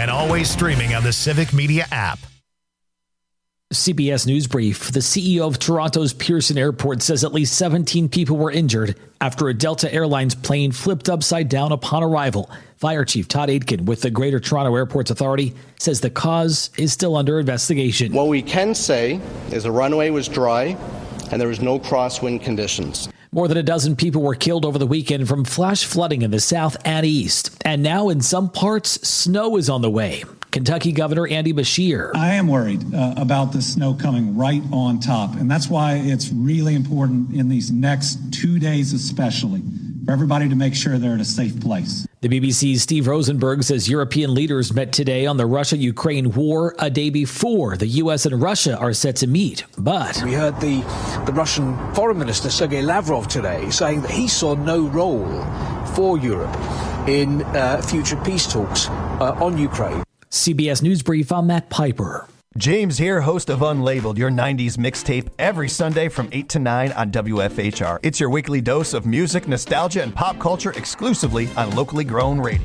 and always streaming on the Civic Media app. CBS News Brief. The CEO of Toronto's Pearson Airport says at least 17 people were injured after a Delta Airlines plane flipped upside down upon arrival. Fire Chief Todd Aitken with the Greater Toronto Airports Authority says the cause is still under investigation. What we can say is the runway was dry and there was no crosswind conditions. More than a dozen people were killed over the weekend from flash flooding in the south and east. And now in some parts, snow is on the way. Kentucky Governor Andy Beshear. I am worried about the snow coming right on top. And that's why it's really important in these next 2 days especially for everybody to make sure they're in a safe place. The BBC's Steve Rosenberg says European leaders met today on the Russia-Ukraine war a day before the U.S. and Russia are set to meet. But we heard the Russian Foreign Minister Sergei Lavrov today saying that he saw no role for Europe in future peace talks on Ukraine. CBS News Brief, I'm Matt Piper. James here, host of Unlabeled, your 90s mixtape, every Sunday from 8 to 9 on WFHR. It's your weekly dose of music, nostalgia, and pop culture exclusively on locally grown radio.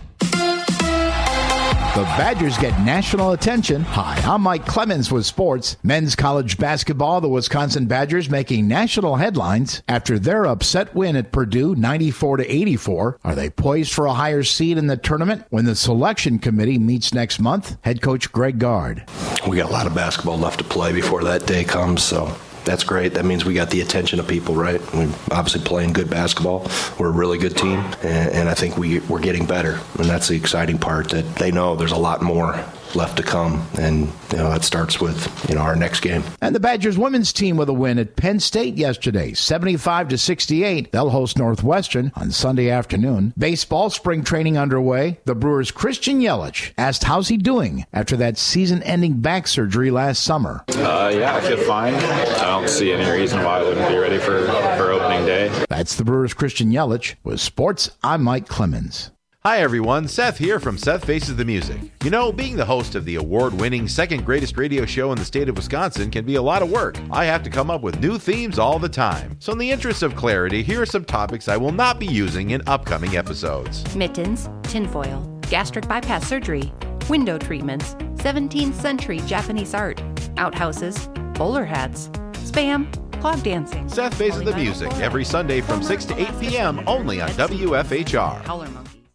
The Badgers get national attention. Hi, I'm Mike Clemens with sports. Men's college basketball, the Wisconsin Badgers making national headlines after their upset win at Purdue 94-84. Are they poised for a higher seed in the tournament when the selection committee meets next month? Head coach Greg Gard. We got a lot of basketball left to play before that day comes, so that's great. That means we got the attention of people, right? We're obviously playing good basketball. We're a really good team, and I think we're getting better. And that's the exciting part, that they know there's a lot more left to come, and that starts with our next game. And the Badgers women's team with a win at Penn State yesterday, 75-68. They'll host Northwestern on Sunday afternoon. Baseball spring training underway. The Brewers' Christian Yelich asked how's he doing after that season-ending back surgery last summer. Yeah, I feel fine. I don't see any reason why I wouldn't be ready for opening day. That's the Brewers' Christian Yelich. With sports, I'm Mike Clemens. Hi everyone, Seth here from Seth Faces the Music. Being the host of the award-winning second greatest radio show in the state of Wisconsin can be a lot of work. I have to come up with new themes all the time. So in the interest of clarity, here are some topics I will not be using in upcoming episodes. Mittens, tinfoil, gastric bypass surgery, window treatments, 17th century Japanese art, outhouses, bowler hats, spam, clog dancing. Seth Faces the Music every Sunday from 6 to 8 p.m. only on WFHR.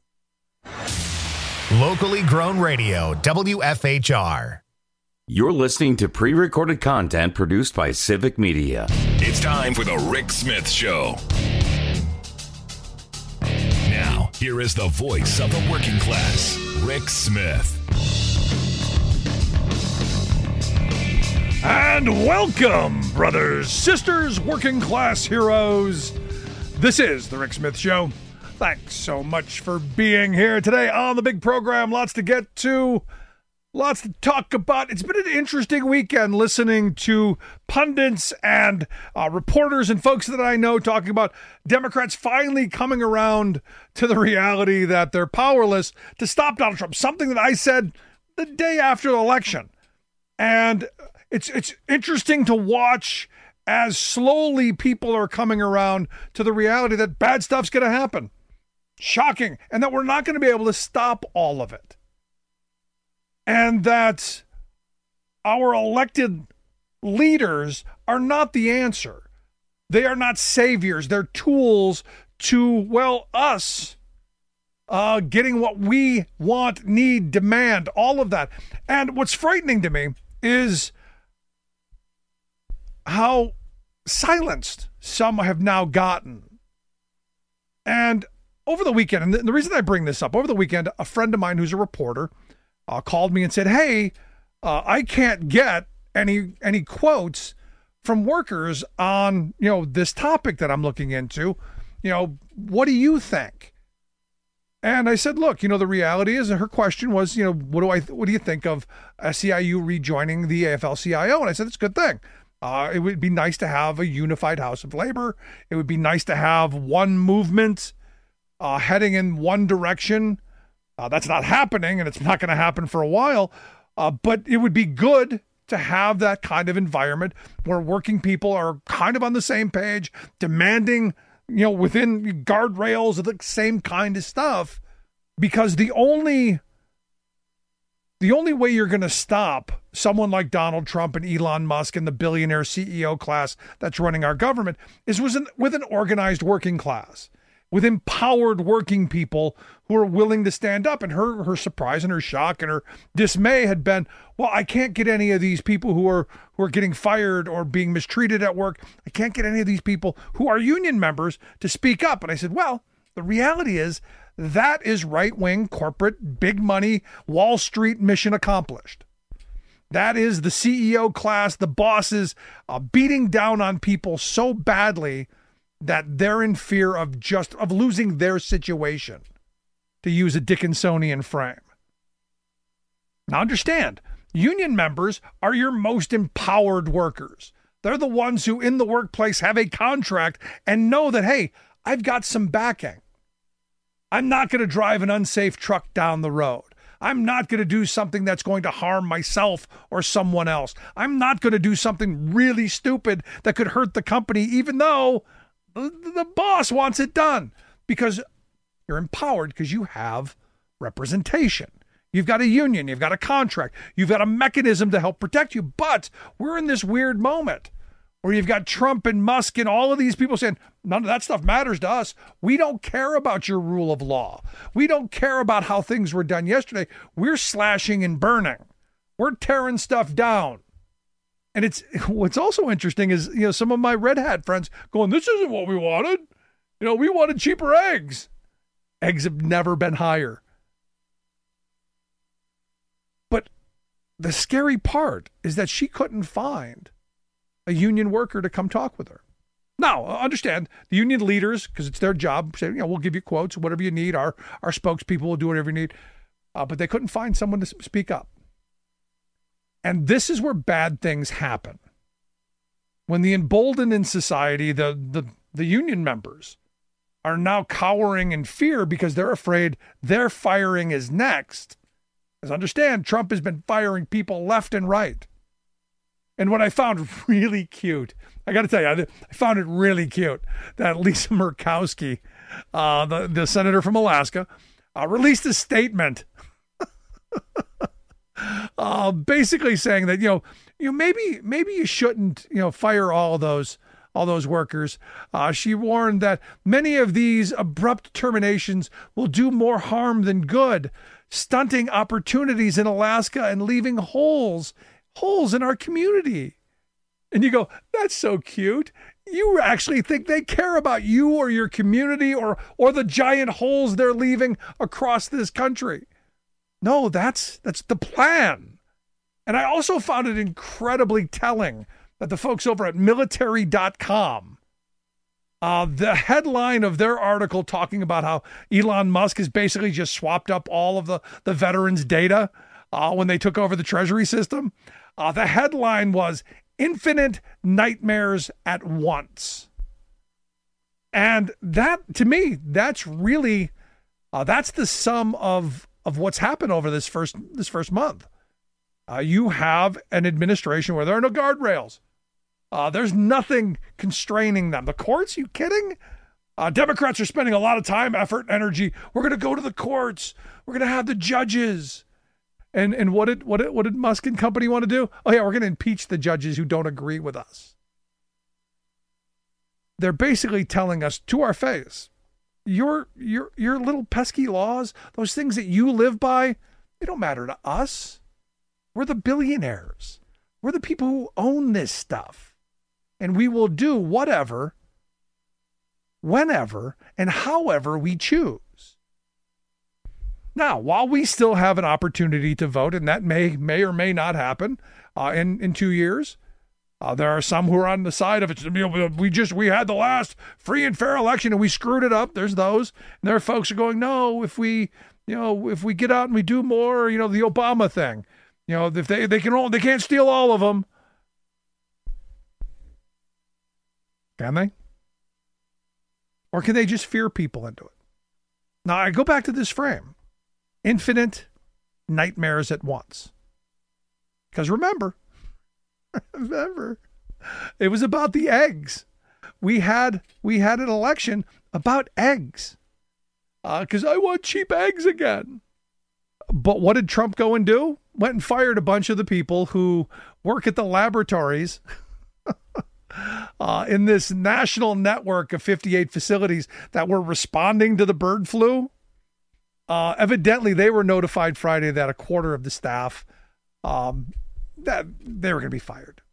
Locally grown radio, WFHR. You're listening to pre-recorded content produced by Civic Media. It's time for the Rick Smith Show. Now, here is the voice of the working class, Rick Smith. And welcome, brothers, sisters, working class heroes. This is the Rick Smith Show. Thanks so much for being here today on the big program. Lots to get to, lots to talk about. It's been an interesting weekend listening to pundits and reporters and folks that I know talking about Democrats finally coming around to the reality that they're powerless to stop Donald Trump, something that I said the day after the election. And it's interesting to watch as slowly people are coming around to the reality that bad stuff's going to happen. Shocking. And that we're not going to be able to stop all of it. And that our elected leaders are not the answer. They are not saviors. They're tools to, us getting what we want, need, demand, all of that. And what's frightening to me is how silenced some have now gotten. And over the weekend, and the reason I bring this up, over the weekend, a friend of mine who's a reporter called me and said, hey, I can't get any quotes from workers on, this topic that I'm looking into. What do you think? And I said, look, the reality is, and her question was, what do you think of SEIU rejoining the AFL-CIO? And I said, it's a good thing. It would be nice to have a unified House of Labor. It would be nice to have one movement heading in one direction. That's not happening, and it's not going to happen for a while. But it would be good to have that kind of environment where working people are kind of on the same page, demanding, within guardrails of the same kind of stuff. Because the only the only way you're going to stop someone like Donald Trump and Elon Musk and the billionaire CEO class that's running our government is with an organized working class, with empowered working people who are willing to stand up. And her surprise and her shock and her dismay had been, well, I can't get any of these people who are getting fired or being mistreated at work. I can't get any of these people who are union members to speak up. And I said, well, the reality is that is right-wing, corporate, big money, Wall Street mission accomplished. That is the CEO class, the bosses beating down on people so badly that they're in fear of losing their situation, to use a Dickinsonian frame. Now understand, union members are your most empowered workers. They're the ones who in the workplace have a contract and know that, hey, I've got some backing. I'm not going to drive an unsafe truck down the road. I'm not going to do something that's going to harm myself or someone else. I'm not going to do something really stupid that could hurt the company, even though the boss wants it done, because you're empowered because you have representation. You've got a union, you've got a contract, you've got a mechanism to help protect you. But we're in this weird moment where you've got Trump and Musk and all of these people saying, none of that stuff matters to us. We don't care about your rule of law. We don't care about how things were done yesterday. We're slashing and burning. We're tearing stuff down. And what's also interesting is, some of my red hat friends going, this isn't what we wanted. We wanted cheaper eggs. Eggs have never been higher. But the scary part is that she couldn't find a union worker to come talk with her. Now, understand, the union leaders, because it's their job, say, we'll give you quotes, whatever you need. Our spokespeople will do whatever you need. But they couldn't find someone to speak up. And this is where bad things happen. When the emboldened in society, the union members are now cowering in fear because they're afraid their firing is next. As understand, Trump has been firing people left and right. And what I found really cute, I got to tell you, I found it really cute that Lisa Murkowski, the senator from Alaska, released a statement basically saying that, maybe you shouldn't, fire all those workers. She warned that many of these abrupt terminations will do more harm than good, stunting opportunities in Alaska and leaving holes in our community. And you go, that's so cute. You actually think they care about you or your community or the giant holes they're leaving across this country. No, that's the plan. And I also found it incredibly telling that the folks over at military.com, the headline of their article talking about how Elon Musk has basically just swapped up all of the veterans' data when they took over the Treasury system. The headline was "Infinite Nightmares at Once." And that, to me, that's really, that's the sum of what's happened over this first month. You have an administration where there are no guardrails. There's nothing constraining them. The courts, you kidding? Democrats are spending a lot of time, effort, and energy. We're going to go to the courts. We're going to have the judges. And what did Musk and company want to do? Oh yeah, we're going to impeach the judges who don't agree with us. They're basically telling us to our face, your little pesky laws, those things that you live by, they don't matter to us. We're the billionaires. We're the people who own this stuff. And we will do whatever, whenever, and however we choose. Now, while we still have an opportunity to vote, and that may or may not happen in 2 years, there are some who are on the side of it. We had the last free and fair election and we screwed it up. There's those. And there are folks who are going, no, if we get out and we do more, the Obama thing, if they can't steal all of them. Can they? Or can they just fear people into it? Now, I go back to this frame. Infinite nightmares at once. Because remember, it was about the eggs. We had an election about eggs. Because I want cheap eggs again. But what did Trump go and do? went and fired a bunch of the people who work at the laboratories in this national network of 58 facilities that were responding to the bird flu. Evidently, they were notified Friday that a quarter of the staff that they were going to be fired.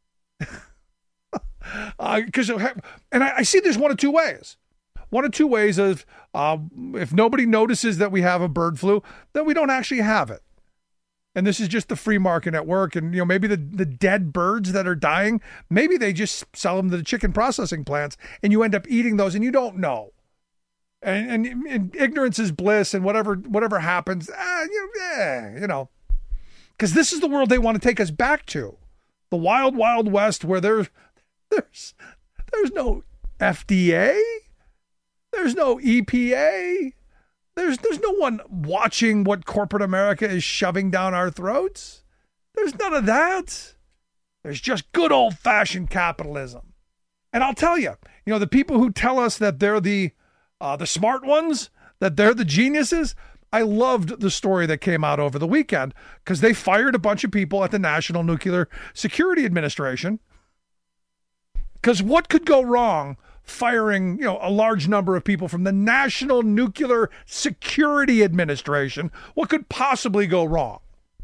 And I see there's one of two ways. One of two ways of if nobody notices that we have a bird flu, then we don't actually have it. And this is just the free market at work. And, maybe the dead birds that are dying, maybe they just sell them to the chicken processing plants and you end up eating those and you don't know. And ignorance is bliss, and whatever happens, because this is the world they want to take us back to. The wild, wild west where there's no FDA. There's no EPA. There's no one watching what corporate America is shoving down our throats. There's none of that. There's just good old-fashioned capitalism. And I'll tell you, the people who tell us that they're the smart ones, that they're the geniuses, I loved the story that came out over the weekend because they fired a bunch of people at the National Nuclear Security Administration. Because what could go wrong firing, a large number of people from the National Nuclear Security Administration? What could possibly go wrong?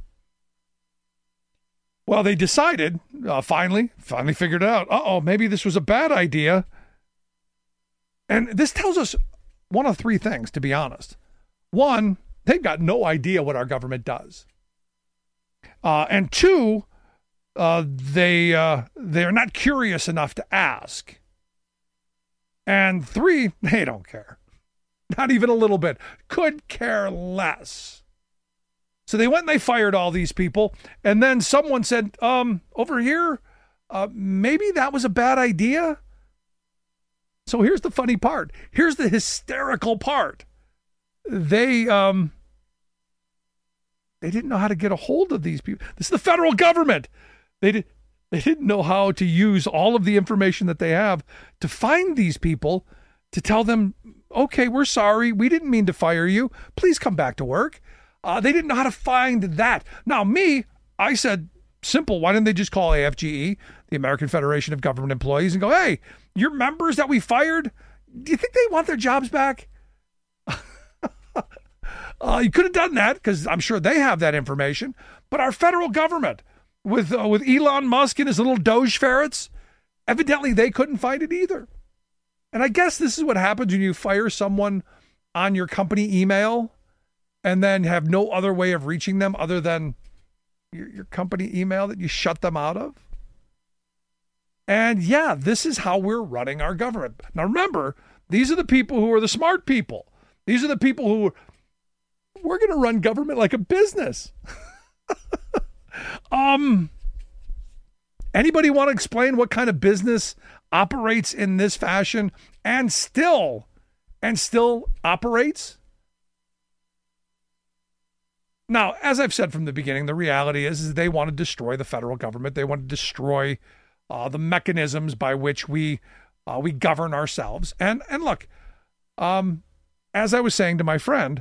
Well, they decided, finally figured it out. Maybe this was a bad idea. And this tells us one of three things, to be honest. One, they've got no idea what our government does. And two, they're not curious enough to ask. And three, they don't care. Not even a little bit. Could care less. So they went and they fired all these people. And then someone said, over here, maybe that was a bad idea. So here's the funny part. Here's the hysterical part. They didn't know how to get a hold of these people. This is the federal government. They didn't know how to use all of the information that they have to find these people, to tell them, okay, we're sorry. We didn't mean to fire you. Please come back to work. They didn't know how to find that. Now, I said, simple. Why didn't they just call AFGE, the American Federation of Government Employees, and go, hey, your members that we fired, do you think they want their jobs back? You could have done that because I'm sure they have that information. But our federal government, with Elon Musk and his little Doge ferrets, evidently they couldn't find it either. And I guess this is what happens when you fire someone on your company email and then have no other way of reaching them other than your company email that you shut them out of. And yeah, this is how we're running our government. Now remember, these are the people who are the smart people. These are the people who we're going to run government like a business. Anybody want to explain what kind of business operates in this fashion and still operates? Now, as I've said from the beginning, the reality is they want to destroy the federal government. They want to destroy the mechanisms by which we govern ourselves. And look, as I was saying to my friend,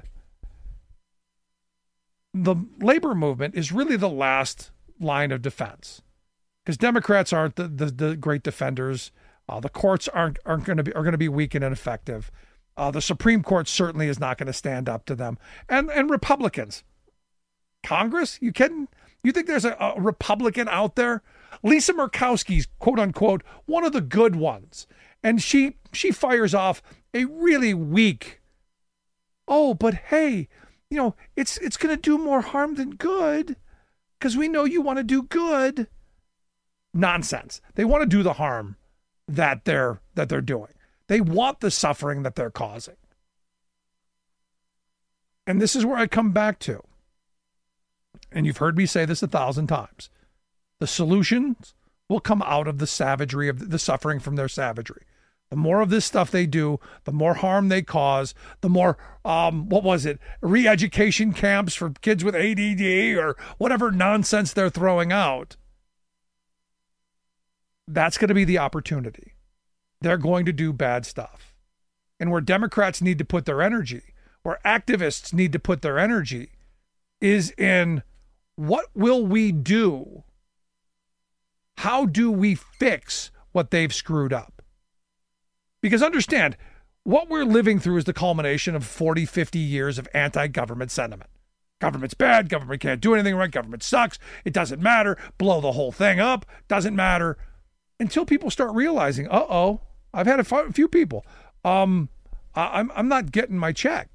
the labor movement is really the last line of defense because Democrats aren't the great defenders. The courts are going to be weak and ineffective. The Supreme Court certainly is not going to stand up to them. And Republicans, Congress, you kidding? You think there's a Republican out there? Lisa Murkowski's, quote unquote, one of the good ones. And she fires off a really weak, but hey, it's going to do more harm than good because we know you want to do good. Nonsense. They want to do the harm that they're doing. They want the suffering that they're causing. And this is where I come back to. And you've heard me say this 1,000 times. The solutions will come out of the savagery of the suffering from their savagery. The more of this stuff they do, the more harm they cause, the more, re-education camps for kids with ADD or whatever nonsense they're throwing out. That's going to be the opportunity. They're going to do bad stuff. And where Democrats need to put their energy, where activists need to put their energy, is in What will we do? How do we fix what they've screwed up? Because understand, what we're living through is the culmination of 40, 50 years of anti-government sentiment. Government's bad. Government can't do anything right. Government sucks. It doesn't matter. Blow the whole thing up. Doesn't matter. Until people start realizing, I've had a few people. I'm not getting my check.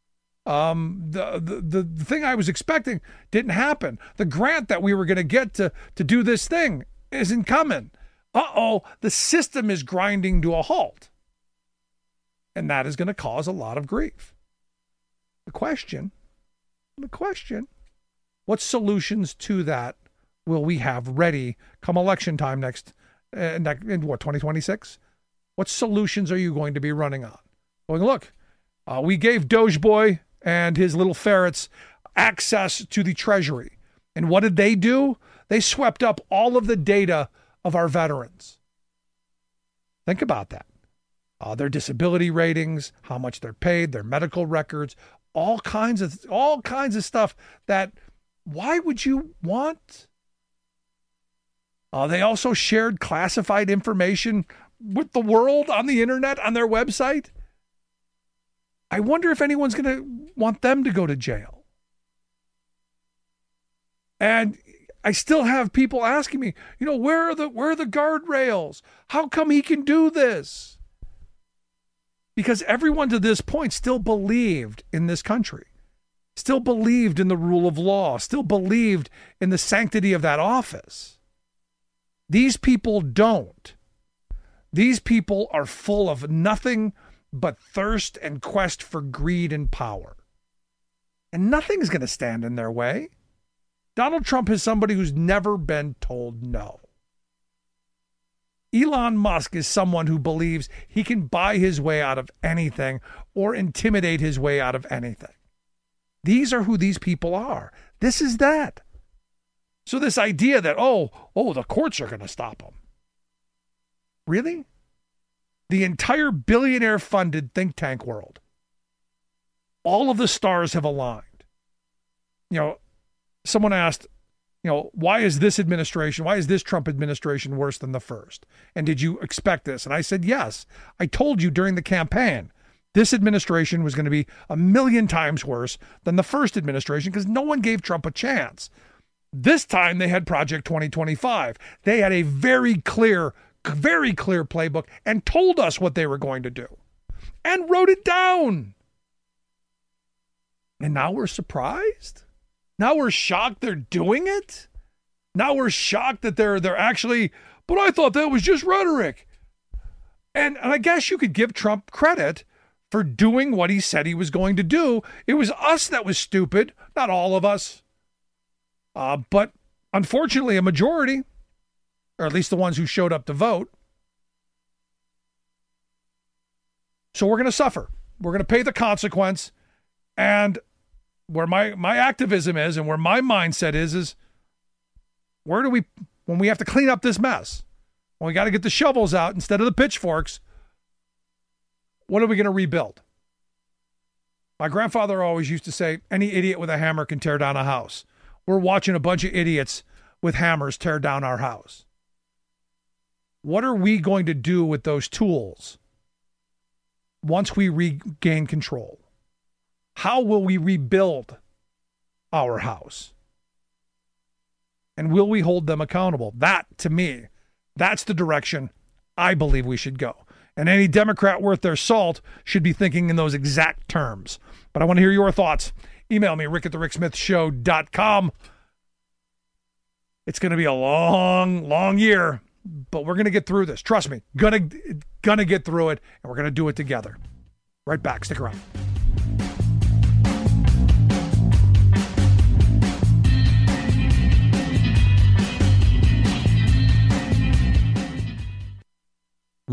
The thing I was expecting didn't happen. The grant that we were going to get to do this thing isn't coming. The system is grinding to a halt. And that is going to cause a lot of grief. The question, what solutions to that will we have ready come election time in 2026? What solutions are you going to be running on? Going, look, we gave Dogeboy and his little ferrets access to the Treasury. And what did they do? They swept up all of the data of our veterans. Think about that. Their disability ratings, how much they're paid, their medical records, all kinds of stuff that, why would you want? They also shared classified information with the world on the internet, on their website. I wonder if anyone's going to want them to go to jail. And I still have people asking me, where are the guardrails? How come he can do this? Because everyone to this point still believed in this country, still believed in the rule of law, still believed in the sanctity of that office. These people don't. These people are full of nothing but thirst and quest for greed and power. And nothing's going to stand in their way. Donald Trump is somebody who's never been told no. Elon Musk is someone who believes he can buy his way out of anything or intimidate his way out of anything. These are who these people are. This is that. So this idea that, the courts are going to stop them. Really? The entire billionaire-funded think tank world. All of the stars have aligned. Someone asked, why is this Trump administration worse than the first? And did you expect this? And I said, yes. I told you during the campaign, this administration was going to be 1,000,000 times worse than the first administration because no one gave Trump a chance. This time they had Project 2025. They had a very clear playbook and told us what they were going to do and wrote it down. And now we're surprised? Now we're shocked they're doing it? Now we're shocked that they're actually, but I thought that was just rhetoric. And I guess you could give Trump credit for doing what he said he was going to do. It was us that was stupid, not all of us. But unfortunately, a majority, or at least the ones who showed up to vote. So we're going to suffer. We're going to pay the consequence. And where my activism is and where my mindset is where do we, when we have to clean up this mess, when we got to get the shovels out instead of the pitchforks, what are we going to rebuild? My grandfather always used to say, any idiot with a hammer can tear down a house. We're watching a bunch of idiots with hammers tear down our house. What are we going to do with those tools once we regain control? How will we rebuild our house? And will we hold them accountable? That, to me, that's the direction I believe we should go. And any Democrat worth their salt should be thinking in those exact terms. But I want to hear your thoughts. Email me, rick@thericksmithshow.com. It's going to be a long, long year, but we're going to get through this. Trust me, gonna get through it, and we're going to do it together. Right back. Stick around.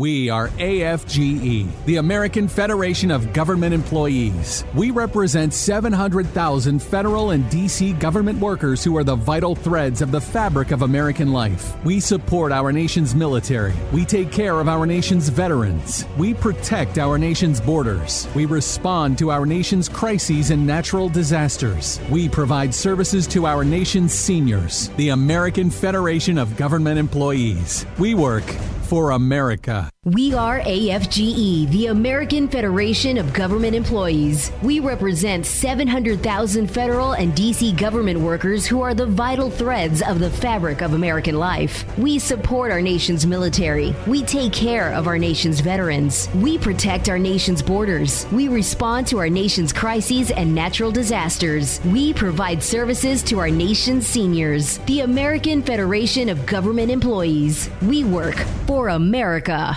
We are AFGE, the American Federation of Government Employees. We represent 700,000 federal and D.C. government workers who are the vital threads of the fabric of American life. We support our nation's military. We take care of our nation's veterans. We protect our nation's borders. We respond to our nation's crises and natural disasters. We provide services to our nation's seniors. The American Federation of Government Employees. We work for America. We are AFGE, the American Federation of Government Employees. We represent 700,000 federal and D.C. government workers who are the vital threads of the fabric of American life. We support our nation's military. We take care of our nation's veterans. We protect our nation's borders. We respond to our nation's crises and natural disasters. We provide services to our nation's seniors. The American Federation of Government Employees. We work for America.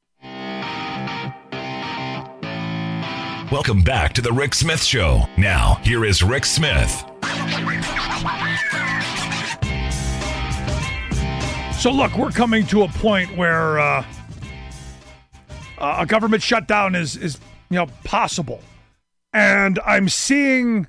Welcome back to the Rick Smith Show. Now, here is Rick Smith. So look, we're coming to a point where a government shutdown is possible, and I'm seeing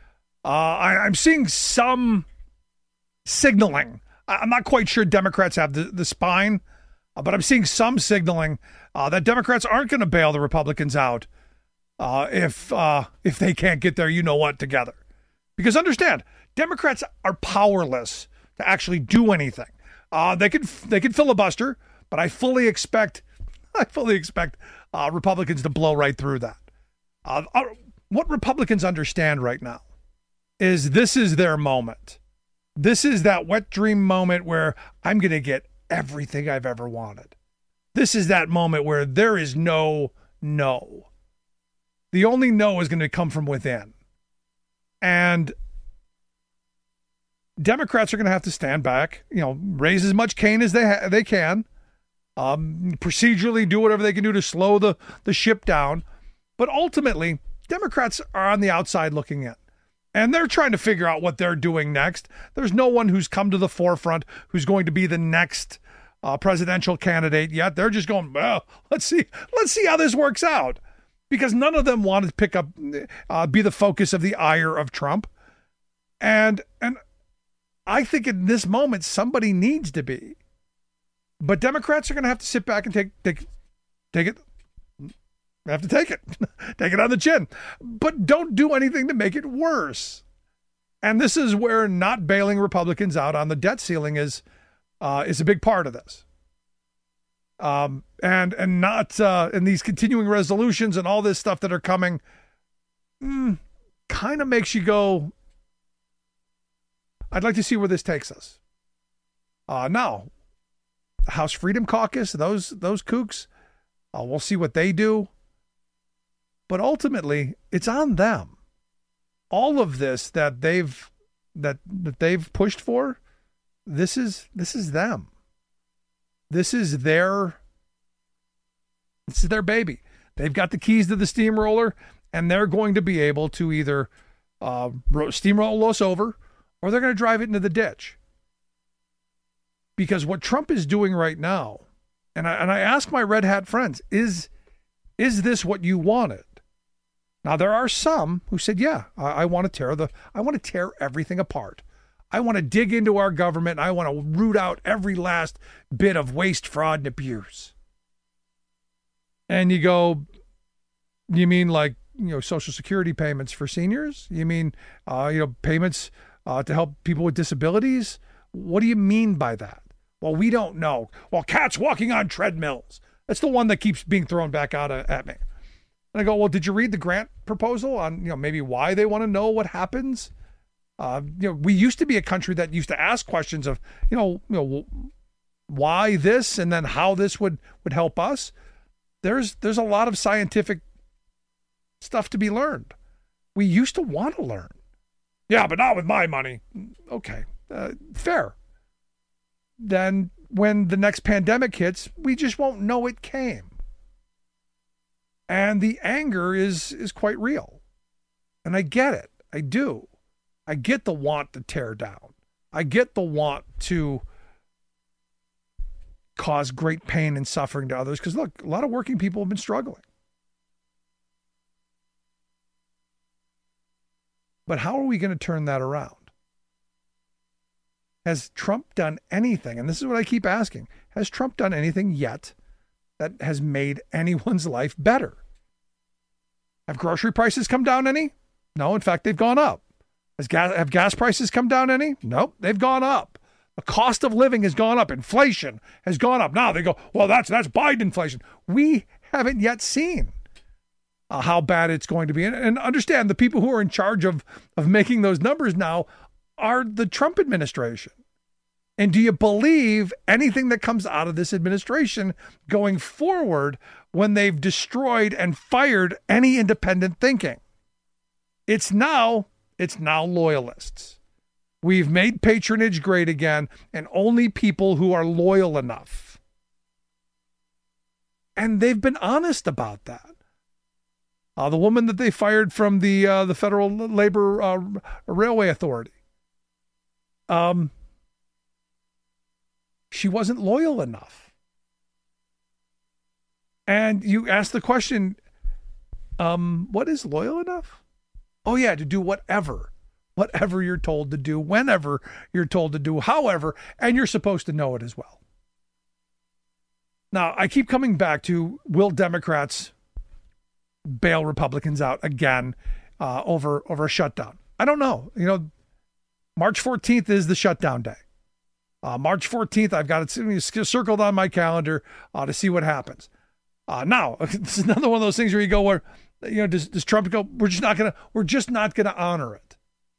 some signaling. I'm not quite sure Democrats have the spine, but I'm seeing some signaling that Democrats aren't going to bail the Republicans out if they can't get their you-know-what together. Because understand, Democrats are powerless to actually do anything. They can filibuster, but I fully expect Republicans to blow right through that. What Republicans understand right now is this is their moment. This is that wet dream moment where I'm going to get everything I've ever wanted. This is that moment where there is no no. The only no is going to come from within. And Democrats are going to have to stand back, raise as much cane as they can, procedurally do whatever they can do to slow the ship down. But ultimately, Democrats are on the outside looking in. And they're trying to figure out what they're doing next. There's no one who's come to the forefront who's going to be the next presidential candidate yet. They're just going, well, let's see how this works out. Because none of them want to pick up, be the focus of the ire of Trump. And I think in this moment, somebody needs to be. But Democrats are going to have to sit back and take it. They have to take it. Take it on the chin. But don't do anything to make it worse. And this is where not bailing Republicans out on the debt ceiling is a big part of this. And not in these continuing resolutions and all this stuff that are coming, kind of makes you go, I'd like to see where this takes us. Now, House Freedom Caucus, those kooks, we'll see what they do. But ultimately, it's on them. All of this that they've pushed for, this is them. This is their baby. They've got the keys to the steamroller, and they're going to be able to either steamroll us over, or they're going to drive it into the ditch. Because what Trump is doing right now, and I ask my red hat friends, is this what you wanted? Now there are some who said, yeah, I want to tear everything apart. I want to dig into our government. And I want to root out every last bit of waste, fraud, and abuse. And you go, you mean like, Social Security payments for seniors? You mean, payments to help people with disabilities? What do you mean by that? Well, we don't know. Well, cats walking on treadmills. That's the one that keeps being thrown back out at me. And I go, well, did you read the grant proposal on, maybe why they want to know what happens? We used to be a country that used to ask questions of, why this and then how this would help us. There's a lot of scientific stuff to be learned. We used to want to learn. Yeah, but not with my money. Okay, fair. Then when the next pandemic hits, we just won't know it came. And the anger is quite real. And I get it. I do. I get the want to tear down. I get the want to cause great pain and suffering to others. Because, look, a lot of working people have been struggling. But how are we going to turn that around? Has Trump done anything? And this is what I keep asking. Has Trump done anything yet that has made anyone's life better? Have grocery prices come down any? No, in fact, they've gone up. Have gas prices come down any? Nope, they've gone up. The cost of living has gone up. Inflation has gone up. Now they go, well, that's Biden inflation. We haven't yet seen how bad it's going to be. And understand, the people who are in charge of making those numbers now are the Trump administration. And do you believe anything that comes out of this administration going forward when they've destroyed and fired any independent thinking? It's now loyalists. We've made patronage great again, and only people who are loyal enough. And they've been honest about that. The woman that they fired from the Federal Labor Railway Authority, she wasn't loyal enough. And you ask the question, what is loyal enough? Oh yeah, to do whatever you're told to do, whenever you're told to do, however, and you're supposed to know it as well. Now, I keep coming back to, will Democrats bail Republicans out again over a shutdown? I don't know. March 14th is the shutdown day. March 14th, I've got it circled on my calendar to see what happens. Now, this is another one of those things where you go, where does Trump go, we're just not gonna honor it.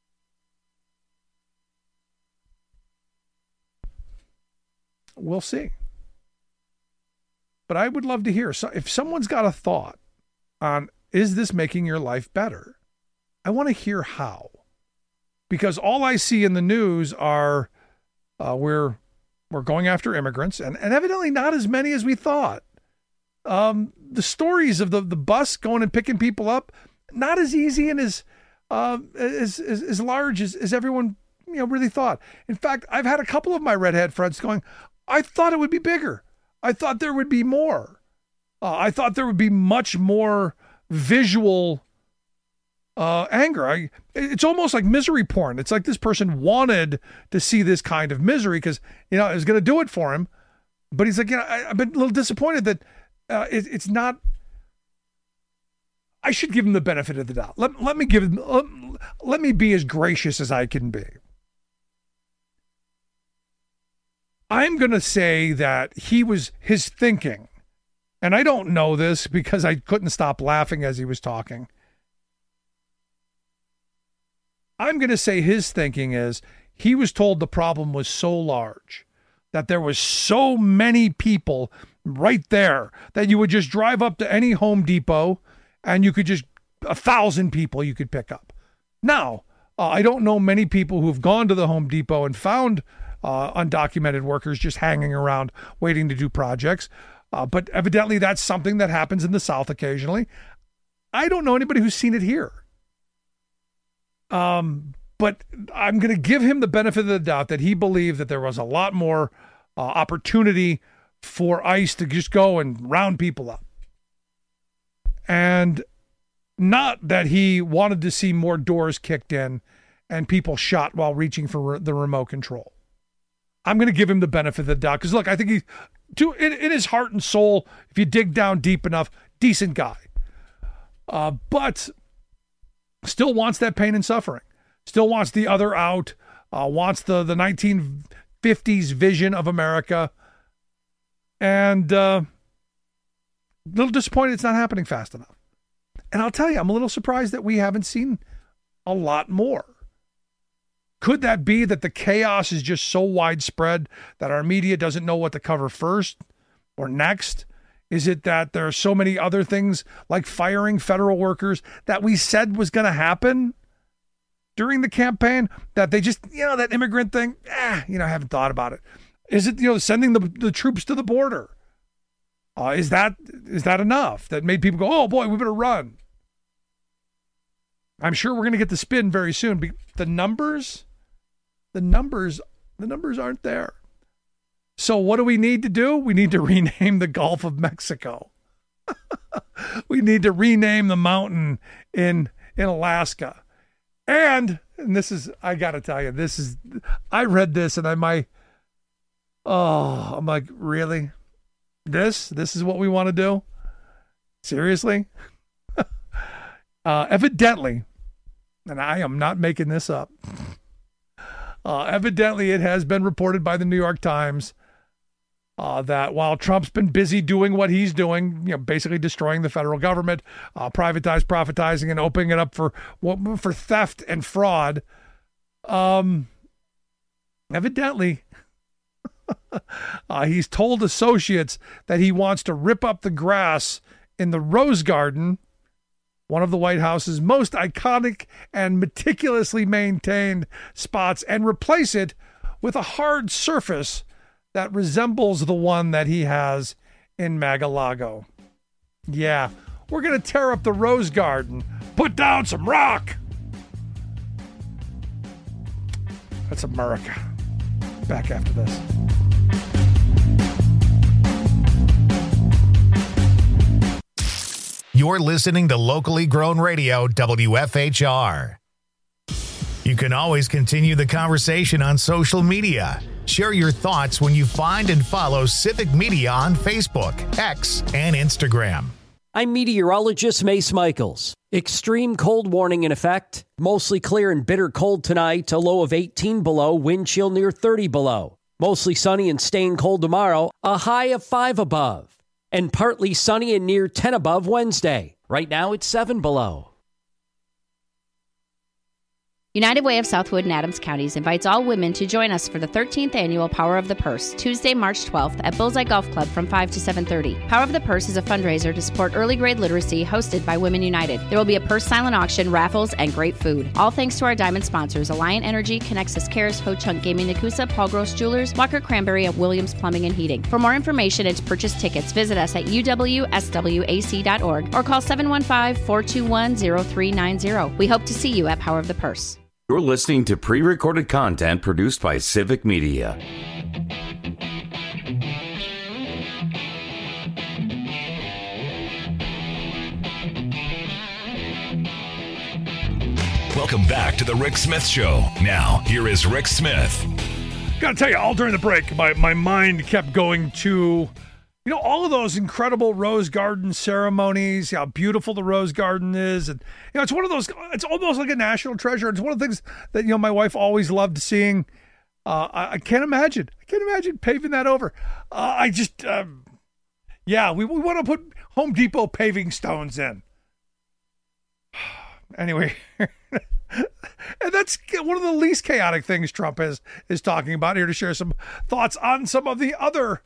We'll see. But I would love to hear. So if someone's got a thought on, is this making your life better? I want to hear how. Because all I see in the news are we're going after immigrants, and evidently not as many as we thought. The stories of the bus going and picking people up, not as easy and as large as everyone really thought. In fact, I've had a couple of my redhead friends going, I thought it would be bigger. I thought there would be more. I thought there would be much more visual anger. It's almost like misery porn. It's like this person wanted to see this kind of misery because, it was going to do it for him. But he's like, I've been a little disappointed that it's not. I should give him the benefit of the doubt. Let me be as gracious as I can be. I'm going to say that his thinking, and I don't know this because I couldn't stop laughing as he was talking. I'm going to say his thinking is he was told the problem was so large, that there was so many people right there that you would just drive up to any Home Depot and you could just 1,000 people you could pick up. Now, I don't know many people who've gone to the Home Depot and found undocumented workers just hanging around waiting to do projects. But evidently that's something that happens in the South occasionally. I don't know anybody who's seen it here. But I'm going to give him the benefit of the doubt that he believed that there was a lot more opportunity for ICE to just go and round people up. And not that he wanted to see more doors kicked in and people shot while reaching for the remote control. I'm going to give him the benefit of the doubt because, look, I think in his heart and soul, if you dig down deep enough, decent guy. But still wants that pain and suffering. Still wants the other out. Wants the 1950s vision of America. And a little disappointed it's not happening fast enough. And I'll tell you, I'm a little surprised that we haven't seen a lot more. Could that be that the chaos is just so widespread that our media doesn't know what to cover first or next? Is it that there are so many other things like firing federal workers that we said was going to happen during the campaign that they just, that immigrant thing, I haven't thought about it. Is it, sending the troops to the border? Is that enough that made people go, oh boy, we better run? I'm sure we're going to get the spin very soon. The numbers aren't there. So what do we need to do? We need to rename the Gulf of Mexico. We need to rename the mountain in Alaska. And this is, I got to tell you, I read this and I'm like, really? This is what we want to do? Seriously? Evidently, and I am not making this up, evidently it has been reported by the New York Times that while Trump's been busy doing what he's doing, basically destroying the federal government, privatizing and opening it up for theft and fraud, evidently he's told associates that he wants to rip up the grass in the Rose Garden, one of the White House's most iconic and meticulously maintained spots, and replace it with a hard surface that resembles the one that he has in Mar-a-Lago. Yeah, we're going to tear up the Rose Garden, put down some rock. That's America. Back after this. You're listening to locally grown radio, WFHR. You can always continue the conversation on social media. Share your thoughts when you find and follow Civic Media on Facebook, X, and Instagram. I'm meteorologist Mace Michaels. Extreme cold warning in effect. Mostly clear and bitter cold tonight. A low of 18 below. Wind chill near 30 below. Mostly sunny and staying cold tomorrow. A high of 5 above. And partly sunny and near 10 above Wednesday. Right now it's 7 below. United Way of Southwood and Adams Counties invites all women to join us for the 13th annual Power of the Purse, Tuesday, March 12th at Bullseye Golf Club from 5 to 7:30. Power of the Purse is a fundraiser to support early grade literacy hosted by Women United. There will be a purse silent auction, raffles, and great food. All thanks to our diamond sponsors, Alliant Energy, Connexus Cares, Ho Chunk Gaming Nakusa, Paul Gross Jewelers, Walker Cranberry, and Williams Plumbing and Heating. For more information and to purchase tickets, visit us at uwswac.org or call 715-421-0390. We hope to see you at Power of the Purse. You're listening to pre-recorded content produced by Civic Media. Welcome back to the Rick Smith Show. Now, here is Rick Smith. Gotta tell you, all during the break, my mind kept going to, all of those incredible Rose Garden ceremonies, how beautiful the Rose Garden is. And, it's one of those, it's almost like a national treasure. It's one of the things that, my wife always loved seeing. I can't imagine paving that over. We want to put Home Depot paving stones in. Anyway, and that's one of the least chaotic things Trump is talking about. Here to share some thoughts on some of the other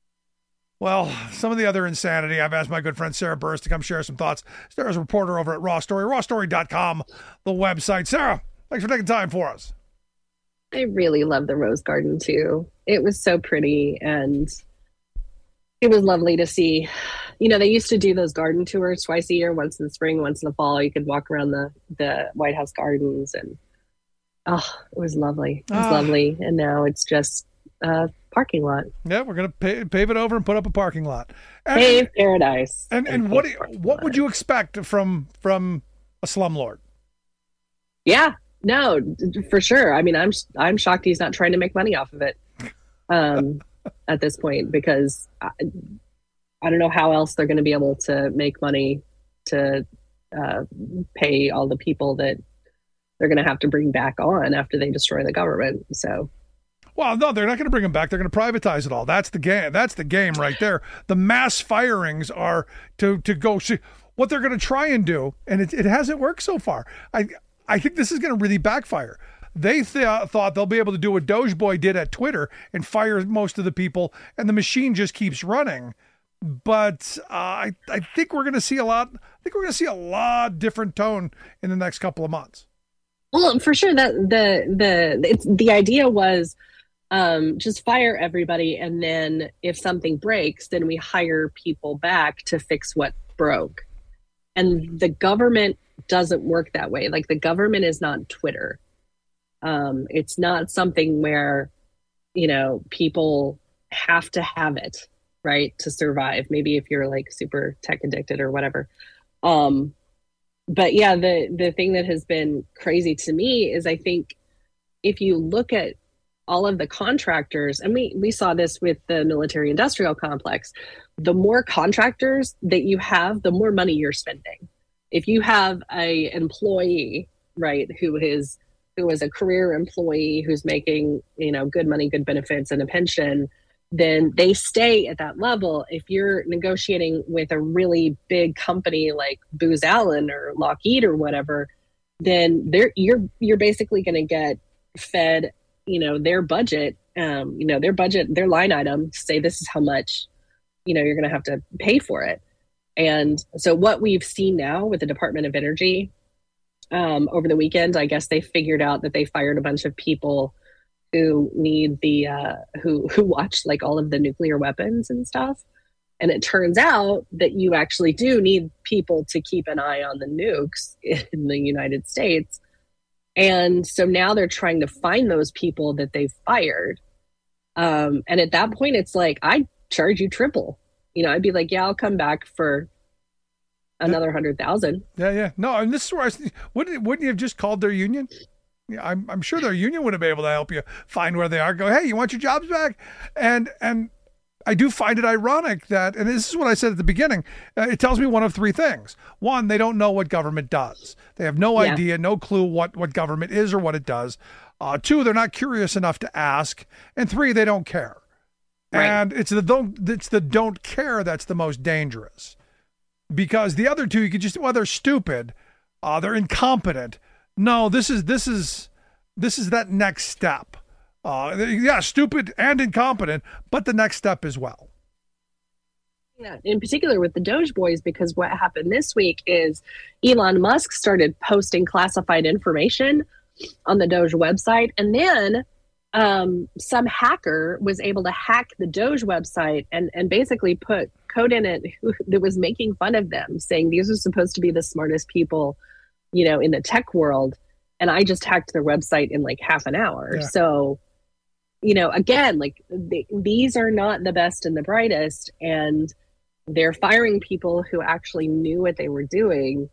insanity. I've asked my good friend Sarah Burris to come share some thoughts. Sarah's a reporter over at Raw Story, rawstory.com, the website. Sarah, thanks for taking time for us. I really love the Rose Garden, too. It was so pretty, and it was lovely to see. They used to do those garden tours twice a year, once in the spring, once in the fall. You could walk around the White House gardens, and it was lovely. It was lovely, and now it's just parking lot. Yeah, we're going to pave it over and put up a parking lot. Pave paradise. And what would you expect from a slumlord? Yeah, no, for sure. I mean, I'm shocked he's not trying to make money off of it at this point, because I don't know how else they're going to be able to make money to pay all the people that they're going to have to bring back on after they destroy the government. So. Well, no, they're not going to bring them back. They're going to privatize it all. That's the game. That's the game right there. The mass firings are to go see what they're going to try and do, and it hasn't worked so far. I think this is going to really backfire. They thought they'll be able to do what Doge Boy did at Twitter and fire most of the people, and the machine just keeps running. But I think we're going to see a lot. I think we're going to see a lot different tone in the next couple of months. Well, for sure, that the idea was. Just fire everybody, and then if something breaks, then we hire people back to fix what broke. And the government doesn't work that way. Like, the government is not Twitter. It's not something where, people have to have it, right, to survive. Maybe if you're like super tech addicted or whatever. But yeah, the thing that has been crazy to me is I think if you look at all of the contractors, and we saw this with the military industrial complex, the more contractors that you have, the more money you're spending. If you have a employee, right, who is a career employee who's making, good money, good benefits and a pension, then they stay at that level. If you're negotiating with a really big company like Booz Allen or Lockheed or whatever, then you're basically going to get fed, their budget, their line item, say this is how much, you're going to have to pay for it. And so what we've seen now with the Department of Energy over the weekend, I guess they figured out that they fired a bunch of people who need who watch like all of the nuclear weapons and stuff. And it turns out that you actually do need people to keep an eye on the nukes in the United States. And so now they're trying to find those people that they've fired. And at that point, it's like, I'd charge you triple. I'd be like, yeah, I'll come back for another 100,000. Yeah. No, and this is where wouldn't you have just called their union? Yeah, I'm sure their union would have been able to help you find where they are. Go, hey, you want your jobs back? And I do find it ironic that, and this is what I said at the beginning, it tells me one of three things. One, they don't know what government does. They have no idea, no clue what government is or what it does. Two, they're not curious enough to ask. And three, they don't care. Right. And it's the don't care that's the most dangerous. Because the other two, you could just, they're stupid, they're incompetent. No, this is that next step. Stupid and incompetent, but the next step as well. Yeah, in particular with the Doge boys, because what happened this week is Elon Musk started posting classified information on the Doge website, and then some hacker was able to hack the Doge website and basically put code in it that was making fun of them, saying these are supposed to be the smartest people, in the tech world. And I just hacked their website in like half an hour. Yeah. So, again, like these are not the best and the brightest, and they're firing people who actually knew what they were doing.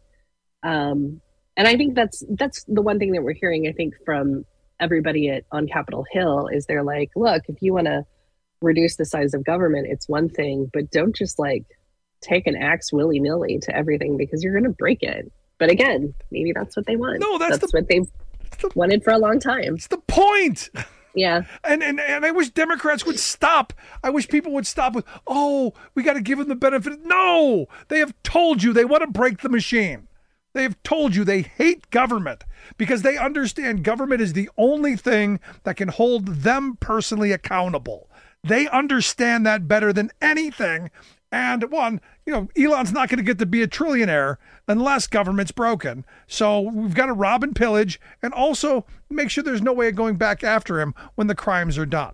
And I think that's the one thing that we're hearing, I think, from everybody on Capitol Hill is they're like, look, if you want to reduce the size of government, it's one thing, but don't just like take an axe willy-nilly to everything because you're going to break it. But again, maybe that's what they want. No, that's what they've wanted for a long time. It's the point. Yeah. And I wish Democrats would stop. I wish people would stop with, we got to give them the benefit. No, they have told you they want to break the machine. They have told you they hate government because they understand government is the only thing that can hold them personally accountable. They understand that better than anything. And one, Elon's not going to get to be a trillionaire unless government's broken. So we've got to rob and pillage and also make sure there's no way of going back after him when the crimes are done.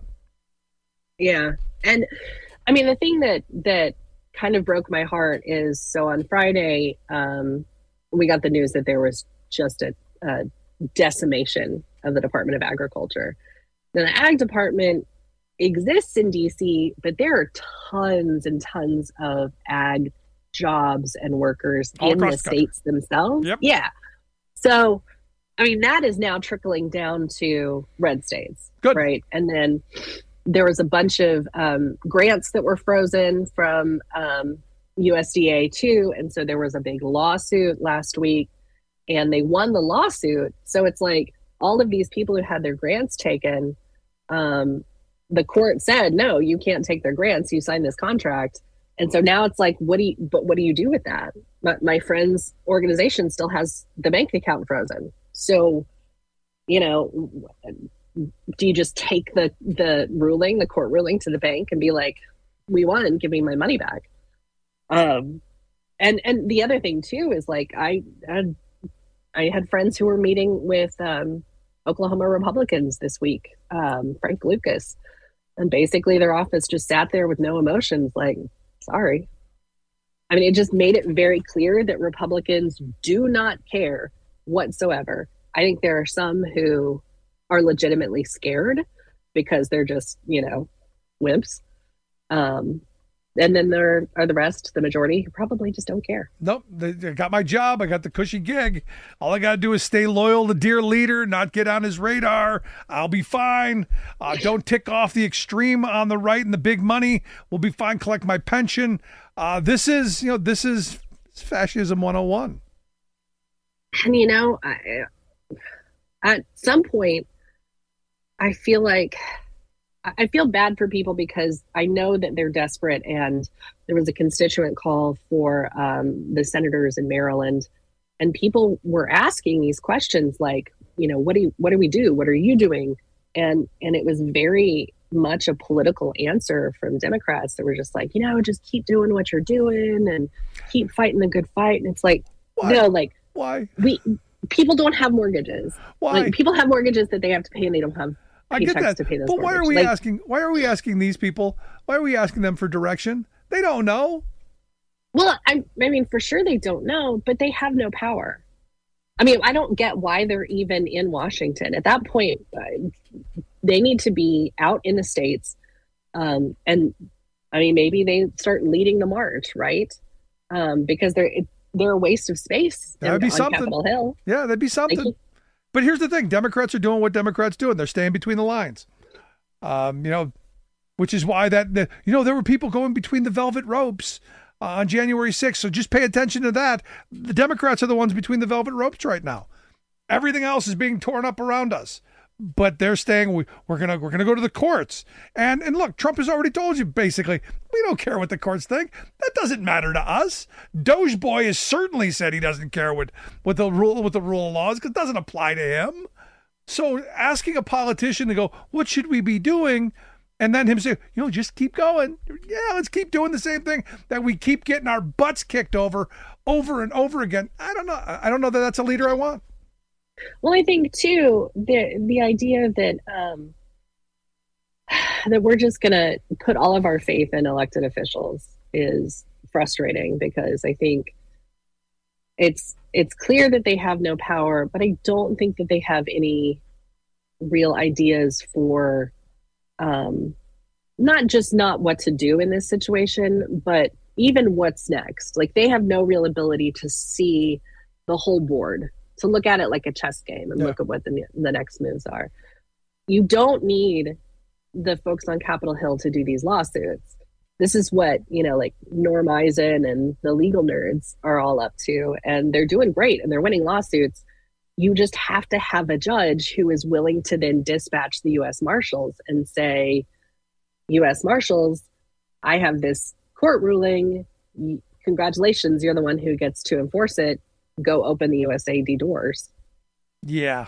Yeah. And I mean, the thing that kind of broke my heart is, so on Friday, we got the news that there was just a decimation of the Department of Agriculture. Now, the Ag Department exists in DC, but there are tons and tons of ag jobs and workers all in the states themselves. Yep. Yeah. So, I mean, that is now trickling down to red states. Good. Right. And then there was a bunch of grants that were frozen from USDA too. And so there was a big lawsuit last week and they won the lawsuit. So it's like all of these people who had their grants taken, the court said, no, you can't take their grants. You signed this contract. And so now it's like, what do you do with that? My friend's organization still has the bank account frozen. So, do you just take the ruling, the court ruling to the bank and be like, we won, give me my money back? And the other thing too, is like, I had friends who were meeting with, Oklahoma Republicans this week, Frank Lucas, and basically their office just sat there with no emotions, like, sorry. I mean, it just made it very clear that Republicans do not care whatsoever. I think there are some who are legitimately scared because they're just, wimps. And then there are the rest, the majority, who probably just don't care. Nope. I got my job. I got the cushy gig. All I got to do is stay loyal to dear leader, not get on his radar. I'll be fine. Don't tick off the extreme on the right and the big money. We'll be fine. Collect my pension. This is fascism 101. And, at some point, I feel bad for people because I know that they're desperate, and there was a constituent call for the senators in Maryland, and people were asking these questions like, what do we do? What are you doing? And it was very much a political answer from Democrats that were just like, just keep doing what you're doing and keep fighting the good fight. And it's like, why? No, like, why? People don't have mortgages. Why? Like, people have mortgages that they have to pay, and they don't have I get that, to pay those but why are we asking? Why are we asking these people? Why are we asking them for direction? They don't know. Well, I mean, for sure they don't know, but they have no power. I mean, I don't get why they're even in Washington at that point. They need to be out in the states, and I mean, maybe they start leading the march, right? Because they're a waste of space. That'd be something. Capitol Hill. Yeah, that'd be something. But here's the thing. Democrats are doing what Democrats do, and they're staying between the lines. Which is why there were people going between the velvet ropes on January 6th. So just pay attention to that. The Democrats are the ones between the velvet ropes right now. Everything else is being torn up around us. But they're staying. We're gonna go to the courts. And look, Trump has already told you basically we don't care what the courts think. That doesn't matter to us. Doge Boy has certainly said he doesn't care what the rule of law is because it doesn't apply to him. So asking a politician to go, what should we be doing? And then him say, just keep going. Yeah, let's keep doing the same thing that we keep getting our butts kicked over and over again. I don't know. I don't know that that's a leader I want. Well, I think too the idea that that we're just going to put all of our faith in elected officials is frustrating because I think it's clear that they have no power, but I don't think that they have any real ideas for not what to do in this situation, but even what's next. Like they have no real ability to see the whole board, to look at it like a chess game and look at what the next moves are. You don't need the folks on Capitol Hill to do these lawsuits. This is what, like Norm Eisen and the legal nerds are all up to, and they're doing great and they're winning lawsuits. You just have to have a judge who is willing to then dispatch the U.S. Marshals and say, U.S. Marshals, I have this court ruling. Congratulations, you're the one who gets to enforce it. Go open the USAID doors. Yeah.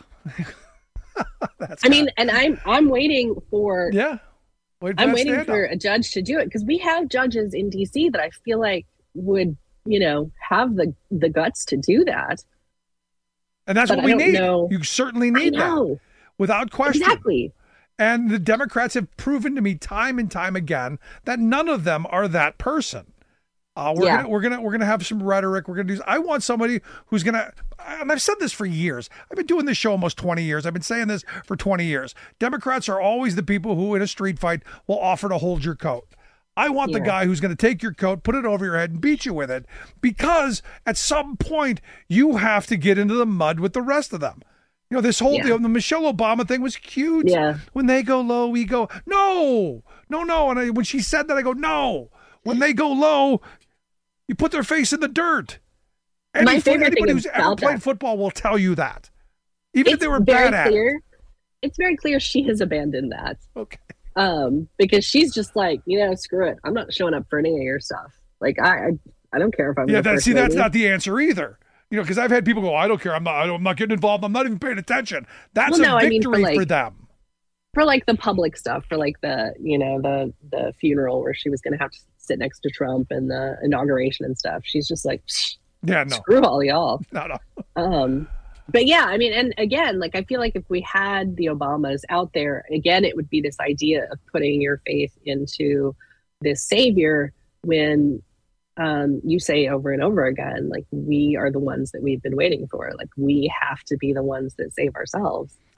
And I'm waiting for I'm waiting for a judge to do it because we have judges in DC that I feel like would have the guts to do that. And that's what we need. You certainly need that without question. Exactly. And the Democrats have proven to me time and time again that none of them are that person. We're gonna have some rhetoric. We're gonna do. I want somebody who's gonna. And I've said this for years. I've been doing this show almost 20 years. I've been saying this for 20 years. Democrats are always the people who, in a street fight, will offer to hold your coat. I want the guy who's going to take your coat, put it over your head, and beat you with it, because at some point you have to get into the mud with the rest of them. This whole the Michelle Obama thing was huge. Yeah. When they go low, we go no. And when she said that, I go no. When they go low, you put their face in the dirt. Anybody who's ever played football will tell you that. Even if they were bad at it. It's very clear she has abandoned that. Okay. Because she's just like, screw it. I'm not showing up for any of your stuff. Like, I don't care if I'm. Yeah, that's not the answer either. Because I've had people go, I don't care. I'm not getting involved. I'm not even paying attention. That's a victory for them. For like the public stuff, for like the the funeral where she was going to have to sit next to Trump and the inauguration and stuff. She's just like, screw all y'all. No. But yeah, I mean, and again, like I feel like if we had the Obamas out there, again, it would be this idea of putting your faith into this savior when you say over and over again, like we are the ones that we've been waiting for. Like we have to be the ones that save ourselves.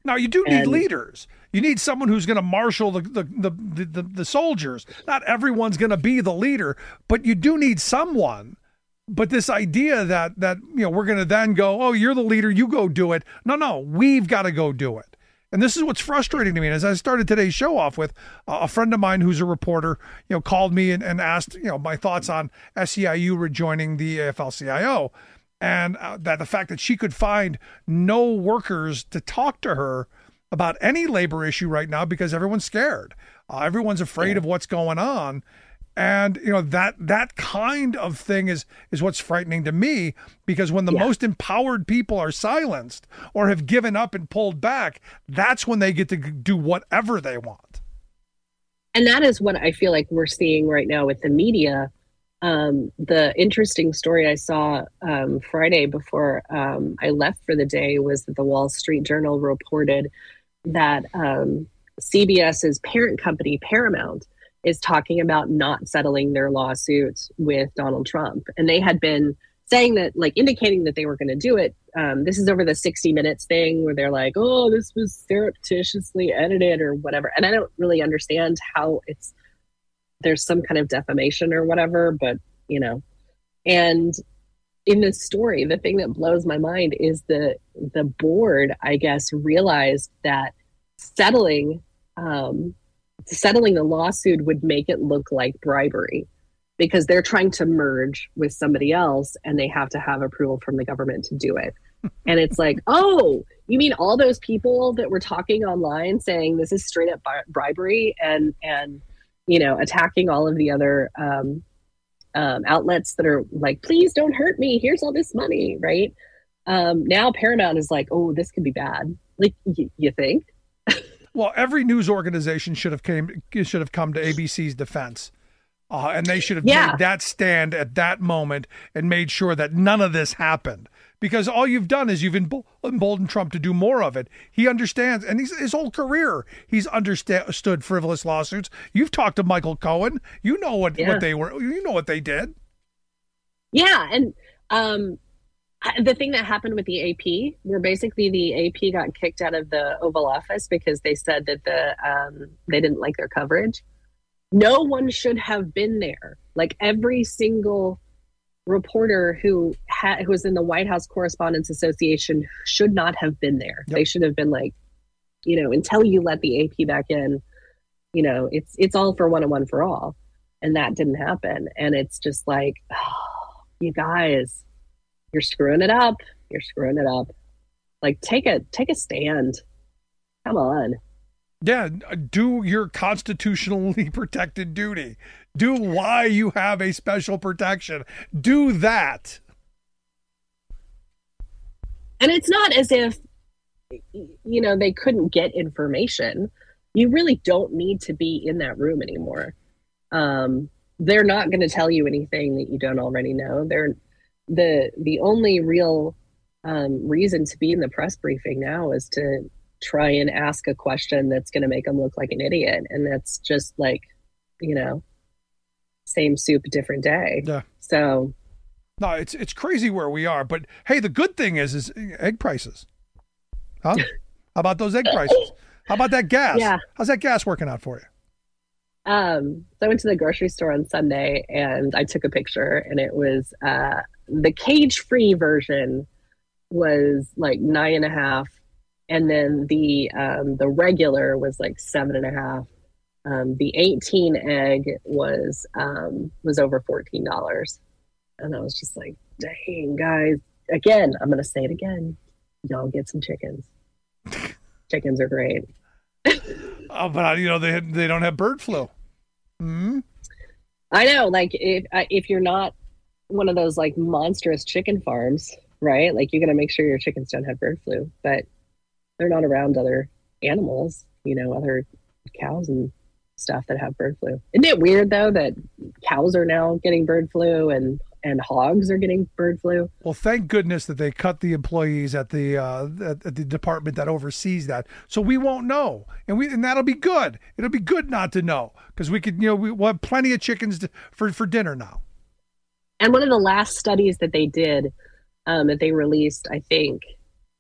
Now, you do need leaders. You need someone who's going to marshal the soldiers. Not everyone's going to be the leader, but you do need someone. But this idea that we're going to then go, oh, you're the leader, you go do it. No, we've got to go do it. And this is what's frustrating to me. And as I started today's show off with, a friend of mine who's a reporter, called me and asked, my thoughts on SEIU rejoining the AFL-CIO, and that the fact that she could find no workers to talk to her about any labor issue right now because everyone's scared. Everyone's afraid of what's going on. And, that kind of thing is what's frightening to me, because when the most empowered people are silenced or have given up and pulled back, that's when they get to do whatever they want. And that is what I feel like we're seeing right now with the media. The interesting story I saw Friday before I left for the day was that the Wall Street Journal reported that CBS's parent company, Paramount, is talking about not settling their lawsuits with Donald Trump. And they had been saying that, indicating that they were going to do it. This is over the 60 Minutes thing where they're like, oh, this was surreptitiously edited or whatever. And I don't really understand how there's some kind of defamation or whatever, but, and in this story, the thing that blows my mind is the board, I guess, realized that settling the lawsuit would make it look like bribery, because they're trying to merge with somebody else and they have to have approval from the government to do it. And it's like, oh, you mean all those people that were talking online saying this is straight up bribery and attacking all of the other outlets that are like, please don't hurt me, here's all this money, right? Now Paramount is like, oh, this could be bad. You think? Well, every news organization should have come to ABC's defense, and they should have made that stand at that moment and made sure that none of this happened. Because all you've done is you've emboldened Trump to do more of it. He understands, and his whole career he's understood frivolous lawsuits. You've talked to Michael Cohen. You know what they were. You know what they did. Yeah, and the thing that happened with the AP, where basically the AP got kicked out of the Oval Office because they said that they didn't like their coverage. No one should have been there. Every single reporter who was in the White House Correspondents Association should not have been there. Yep. They should have been until you let the AP back in, it's all for one and one for all. And that didn't happen. And it's just like, oh, you guys, you're screwing it up. You're screwing it up. Take a stand. Come on. Yeah, do your constitutionally protected duty. Do why you have a special protection. Do that. And it's not as if, they couldn't get information. You really don't need to be in that room anymore. They're not going to tell you anything that you don't already know. The only real reason to be in the press briefing now is to try and ask a question that's going to make them look like an idiot. And that's just same soup, different day. Yeah. So. No, it's crazy where we are. But hey, the good thing is egg prices. Huh? How about those egg prices? How about that gas? Yeah. How's that gas working out for you? So I went to the grocery store on Sunday and I took a picture, and it was the cage-free version was $9.50, and then the regular was $7.50. The 18 egg was over $14, and I was just like, dang, guys! Again, I'm gonna say it again. Y'all get some chickens. Chickens are great. Oh, but they don't have bird flu. Mm-hmm. I know, if you're not one of those monstrous chicken farms, right? You got to make sure your chickens don't have bird flu, but they're not around other animals, other cows and stuff that have bird flu. Isn't it weird though that cows are now getting bird flu and hogs are getting bird flu? Well, thank goodness that they cut the employees at the department that oversees that, so we won't know, and that'll be good. It'll be good not to know, because we could, we'll have plenty of chickens for dinner now. And one of the last studies that they did, that they released, I think,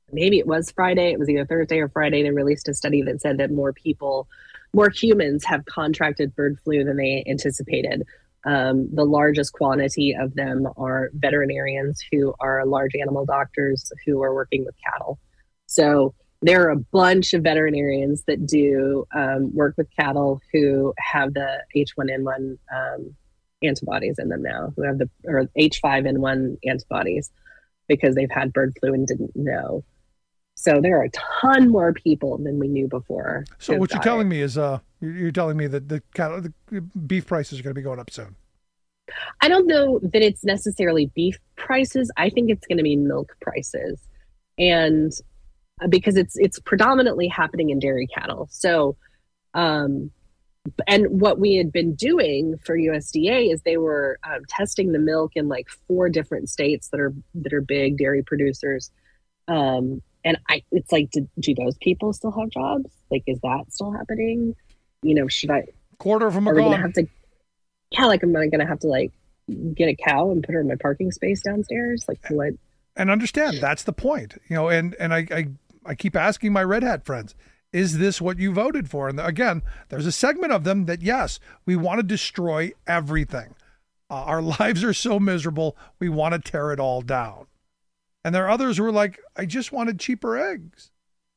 maybe it was Friday, it was either Thursday or Friday, they released a study that said that more humans have contracted bird flu than they anticipated. The largest quantity of them are veterinarians who are large animal doctors who are working with cattle. So there are a bunch of veterinarians that do work with cattle who have the H1N1 antibodies in them now, who have or H5N1 antibodies because they've had bird flu and didn't know. So there are a ton more people than we knew before. So what you're telling me is, you're telling me that the beef prices are going to be going up soon. I don't know that it's necessarily beef prices. I think it's going to be milk prices, and because it's predominantly happening in dairy cattle. So, and what we had been doing for USDA is they were testing the milk in like 4 different states that are big dairy producers. And it's like, do those people still have jobs? Like, is that still happening? Should I? Quarter of them are gone. Am I going to have to like get a cow and put her in my parking space downstairs? Like, what? And understand, that's the point. And I keep asking my Red Hat friends, is this what you voted for? And again, there's a segment of them that, yes, we want to destroy everything. Our lives are so miserable, we want to tear it all down. And there are others who are like, I just wanted cheaper eggs.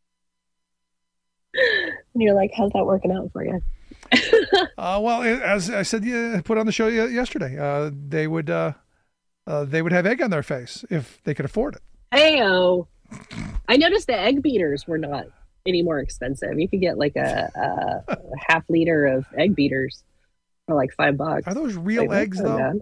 And you're like, how's that working out for you? Well, as I said, put on the show yesterday, they would have egg on their face if they could afford it. Heyo. I noticed the egg beaters were not any more expensive. You could get like a half liter of egg beaters for like $5. Are those real eggs though? Bad.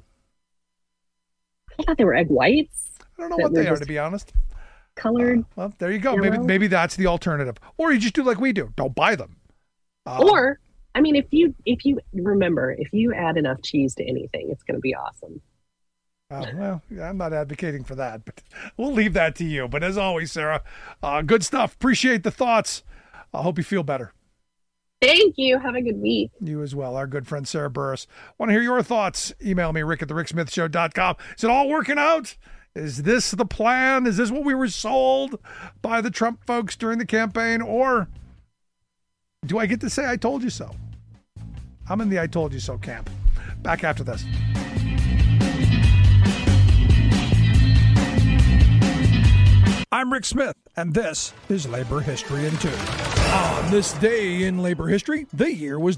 I thought they were egg whites. I don't know what they are, to be honest. Colored. Well, there you go. Maybe that's the alternative. Or you just do like we do. Don't buy them. Or, I mean, if you remember, if you add enough cheese to anything, it's going to be awesome. Well, I'm not advocating for that, but we'll leave that to you. But as always, Sarah, good stuff. Appreciate the thoughts. I hope you feel better. Thank you. Have a good week. You as well. Our good friend Sarah Burris. Want to hear your thoughts? Email me, rick@thericksmithshow.com. Is it all working out? Is this the plan? Is this what we were sold by the Trump folks during the campaign? Or do I get to say I told you so? I'm in the I told you so camp. Back after this. I'm Rick Smith, and this is Labor History in 2. On this day in labor history, the year was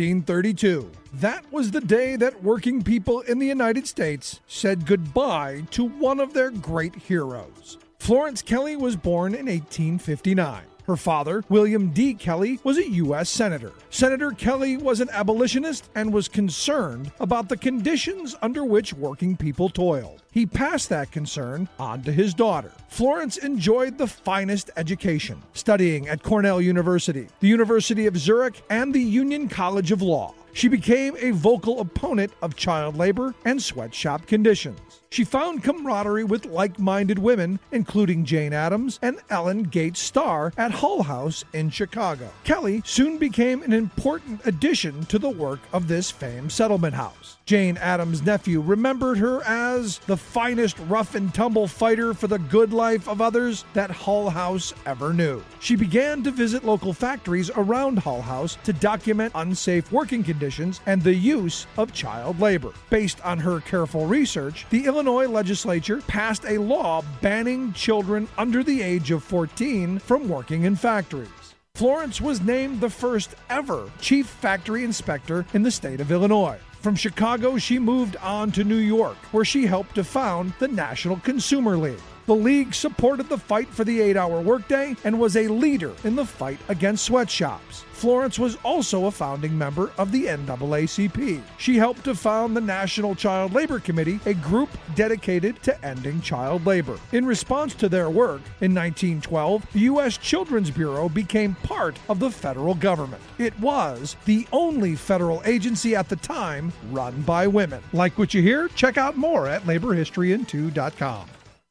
1932. That was the day that working people in the United States said goodbye to one of their great heroes. Florence Kelley was born in 1859. Her father, William D. Kelley, was a U.S. Senator. Senator Kelley was an abolitionist and was concerned about the conditions under which working people toiled. He passed that concern on to his daughter. Florence enjoyed the finest education, studying at Cornell University, the University of Zurich, and the Union College of Law. She became a vocal opponent of child labor and sweatshop conditions. She found camaraderie with like-minded women, including Jane Addams and Ellen Gates Starr at Hull House in Chicago. Kelley soon became an important addition to the work of this famed settlement house. Jane Addams' nephew remembered her as the finest rough-and-tumble fighter for the good life of others that Hull House ever knew. She began to visit local factories around Hull House to document unsafe working conditions and the use of child labor. Based on her careful research, the Illinois legislature passed a law banning children under the age of 14 from working in factories. Florence was named the first ever chief factory inspector in the state of Illinois. From Chicago, she moved on to New York, where she helped to found the National Consumer League. The league supported the fight for the 8-hour workday and was a leader in the fight against sweatshops. Florence was also a founding member of the NAACP. She helped to found the National Child Labor Committee, a group dedicated to ending child labor. In response to their work, in 1912, the U.S. Children's Bureau became part of the federal government. It was the only federal agency at the time run by women. Like what you hear? Check out more at laborhistoryin2.com.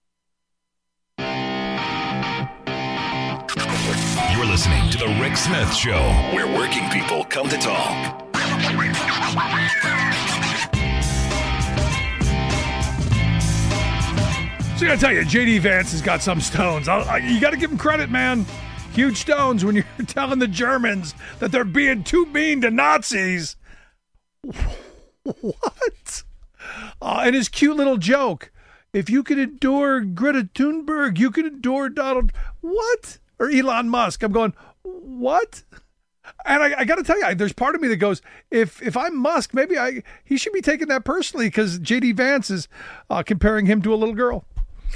You're listening to The Rick Smith Show, where working people come to talk. So I gotta tell you, J.D. Vance has got some stones. You gotta give him credit, man. Huge stones when you're telling the Germans that they're being too mean to Nazis. What? And his cute little joke. If you could endure Greta Thunberg, you could endure Donald. What? Or Elon Musk. I'm going, what? And I got to tell you, there's part of me that goes, if I'm Musk, maybe he should be taking that personally because J.D. Vance is comparing him to a little girl.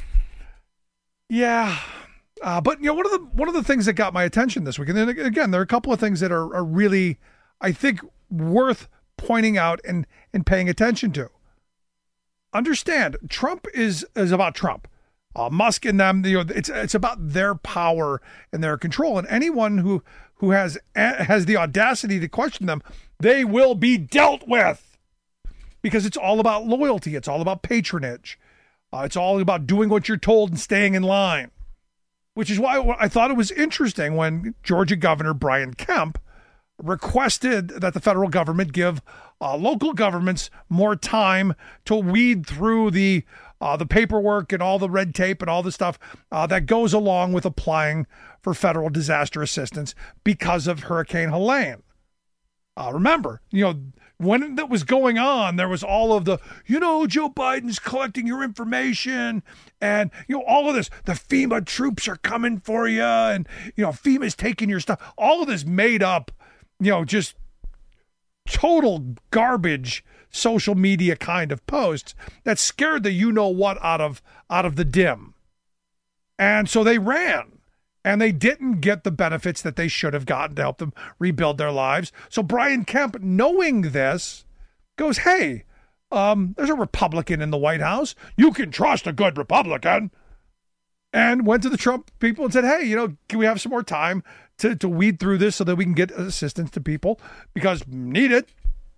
Yeah. But, you know, one of the things that got my attention this week, and then again, there are a couple of things that are really, I think, worth pointing out and paying attention to. Understand, Trump is about Trump. Musk and them, you know, it's about their power and their control. And anyone who has the audacity to question them, they will be dealt with, because it's all about loyalty. It's all about patronage. It's all about doing what you're told and staying in line, which is why I thought it was interesting when Georgia Governor Brian Kemp requested that the federal government give local governments more time to weed through the paperwork and all the red tape and all the stuff that goes along with applying for federal disaster assistance because of Hurricane Helene. Remember, you know, when that was going on, there was all of the, you know, Joe Biden's collecting your information and, you know, all of this, the FEMA troops are coming for you and, you know, FEMA's taking your stuff. All of this made up, you know, just total garbage social media kind of posts that scared the you-know-what out of the dim. And so they ran. And they didn't get the benefits that they should have gotten to help them rebuild their lives. So Brian Kemp, knowing this, goes, hey, there's a Republican in the White House. You can trust a good Republican. And went to the Trump people and said, hey, you know, can we have some more time to weed through this so that we can get assistance to people because need it?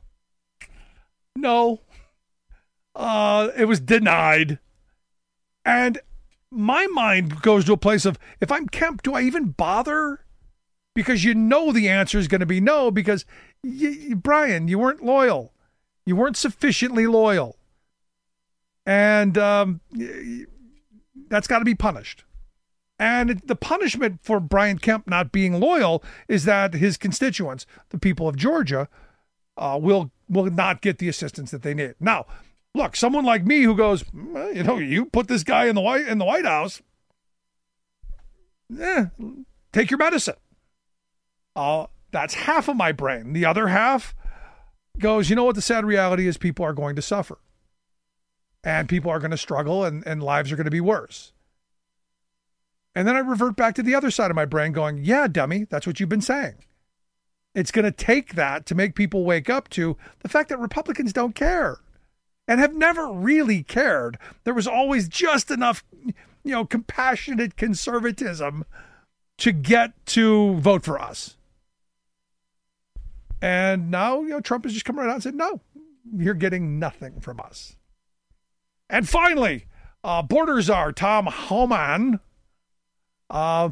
No. It was denied. And my mind goes to a place of, if I'm Kemp, do I even bother? Because you know the answer is going to be no, because, Brian, you weren't loyal. You weren't sufficiently loyal. And that's got to be punished. And the punishment for Brian Kemp not being loyal is that his constituents, the people of Georgia, will not get the assistance that they need. Now, look, someone like me who goes, well, you know, you put this guy in the White House, take your medicine. That's half of my brain. The other half goes, you know what the sad reality is? People are going to suffer. And people are going to struggle and lives are going to be worse. And then I revert back to the other side of my brain going, yeah, dummy, that's what you've been saying. It's going to take that to make people wake up to the fact that Republicans don't care. And have never really cared. There was always just enough, you know, compassionate conservatism to get to vote for us. And now, you know, Trump has just come right out and said, no, you're getting nothing from us. And finally, border czar Tom Homan was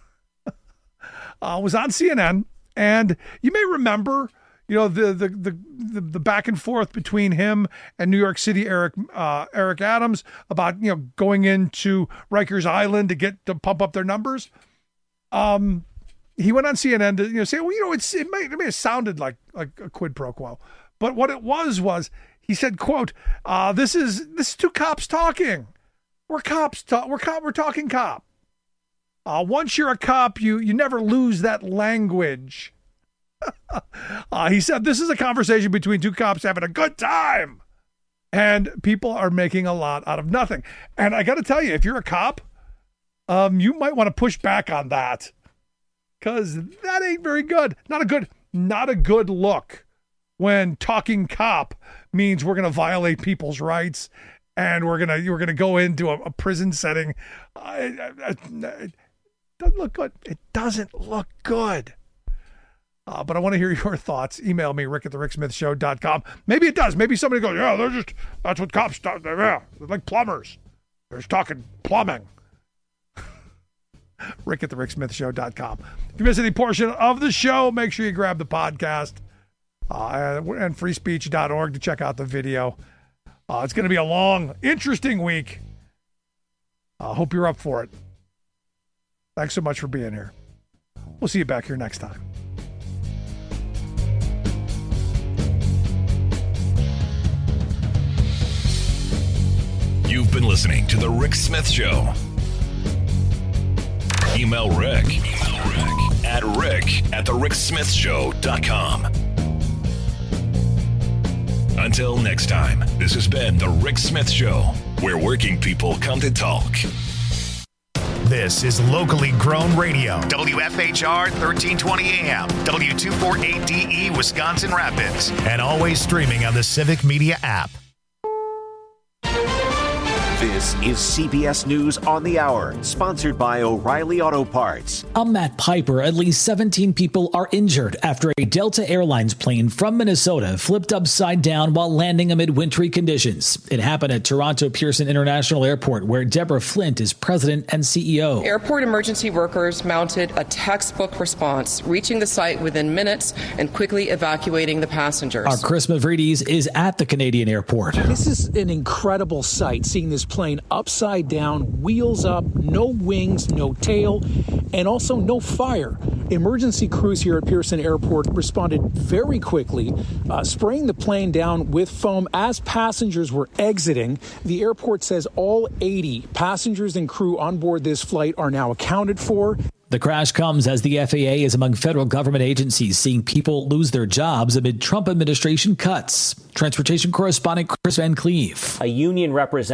on CNN. And you may remember, you know, the back and forth between him and New York City Eric Adams about, you know, going into Rikers Island to pump up their numbers. He went on CNN to, you know, say, well, you know, it may have sounded like a quid pro quo, but what it was he said, quote, this is two cops talking. We're talking cop. Once you're a cop, you never lose that language. He said, this is a conversation between two cops having a good time. And people are making a lot out of nothing. And I got to tell you, if you're a cop, you might want to push back on that. Because that ain't very good. Not a good look when talking cop means we're going to violate people's rights and you're going to go into a prison setting. It doesn't look good. It doesn't look good. But I want to hear your thoughts. Email me, rick@thericksmithshow.com. Maybe it does. Maybe somebody goes, yeah, that's what cops do. Yeah, they're like plumbers. They're just talking plumbing. rick@thericksmithshow.com. If you miss any portion of the show, make sure you grab the podcast and freespeech.org to check out the video. It's going to be a long, interesting week. I hope you're up for it. Thanks so much for being here. We'll see you back here next time. You've been listening to The Rick Smith Show. Email Rick at rick@thericksmithshow.com. Until next time, this has been The Rick Smith Show, where working people come to talk. This is locally grown radio. WFHR 1320 AM, W248DE, Wisconsin Rapids, and always streaming on the Civic Media app. This is CBS News on the Hour, sponsored by O'Reilly Auto Parts. I'm Matt Piper. At least 17 people are injured after a Delta Airlines plane from Minnesota flipped upside down while landing amid wintry conditions. It happened at Toronto Pearson International Airport, where Deborah Flint is president and CEO. Airport emergency workers mounted a textbook response, reaching the site within minutes and quickly evacuating the passengers. Our Chris Mavridis is at the Canadian airport. This is an incredible sight, seeing this plane upside down, wheels up, no wings, no tail, and also no fire. Emergency crews here at Pearson Airport responded very quickly, spraying the plane down with foam as passengers were exiting. The airport says all 80 passengers and crew on board this flight are now accounted for. The crash comes as the FAA is among federal government agencies seeing people lose their jobs amid Trump administration cuts. Transportation correspondent Chris Van Cleve. A union representative